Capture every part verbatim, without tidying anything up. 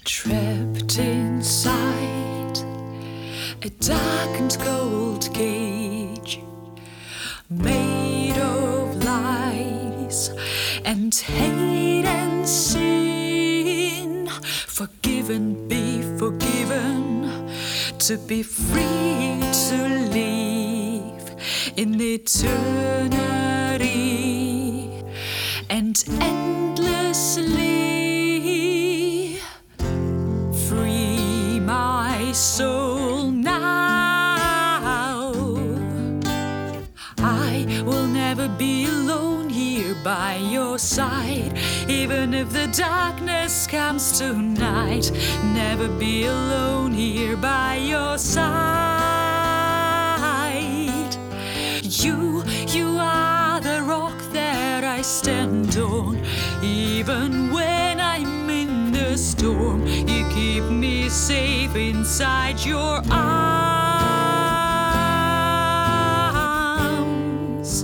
Trapped inside a darkened gold cage, made of lies and hate and sin. Forgiven, be forgiven, to be free to live in eternity and endlessly. Soul now, I will never be alone here by your side, even if the darkness comes tonight. Never be alone here by your side. You, you are the rock that I stand on, even when I'm in the storm. You keep me safe inside your arms.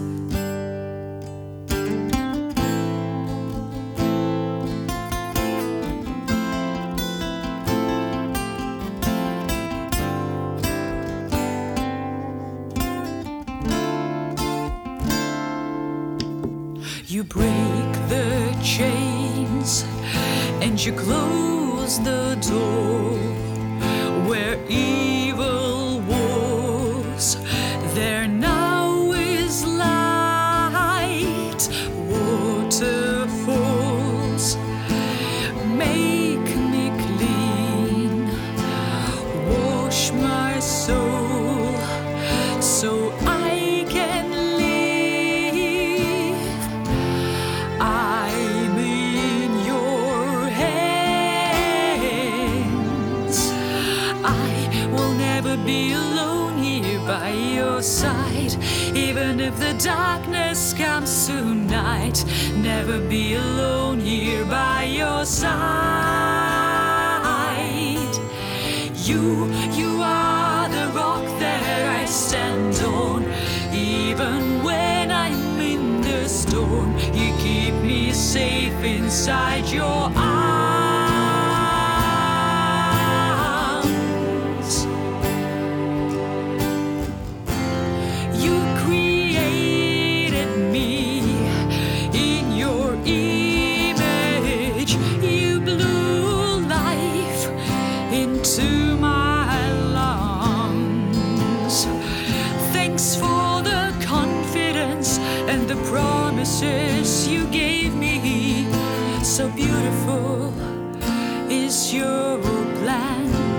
You break the chains and you close the door where evil was. There now is light. Waterfalls make me clean, wash my soul so I can live. I'm in your hands. I will never be alone here by your side, even if the darkness comes tonight. Never be alone here by your side. You, you are the rock that I stand on, even when I'm in the storm. You keep me safe inside your arms. You created me in your image. You blew life into my lungs. Thanks for the confidence and the promises you gave me. So beautiful is your plan.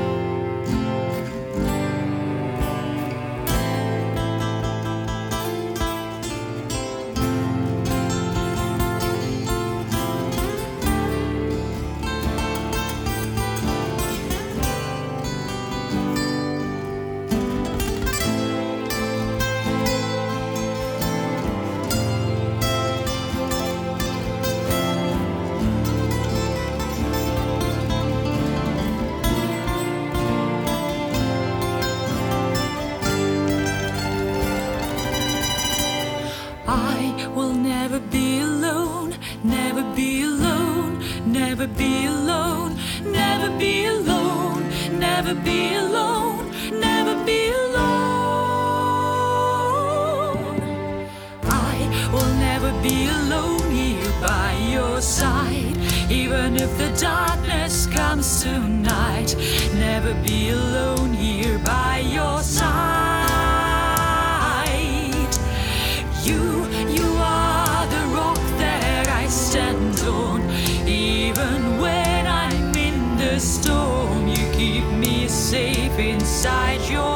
I will never be alone, never be alone, never be alone, never be alone, never be alone, never be alone. I will never be alone here by your side, even if the darkness comes tonight. Never be alone here by your side. You, you are the rock that I stand on, even when I'm in the storm. You keep me safe inside your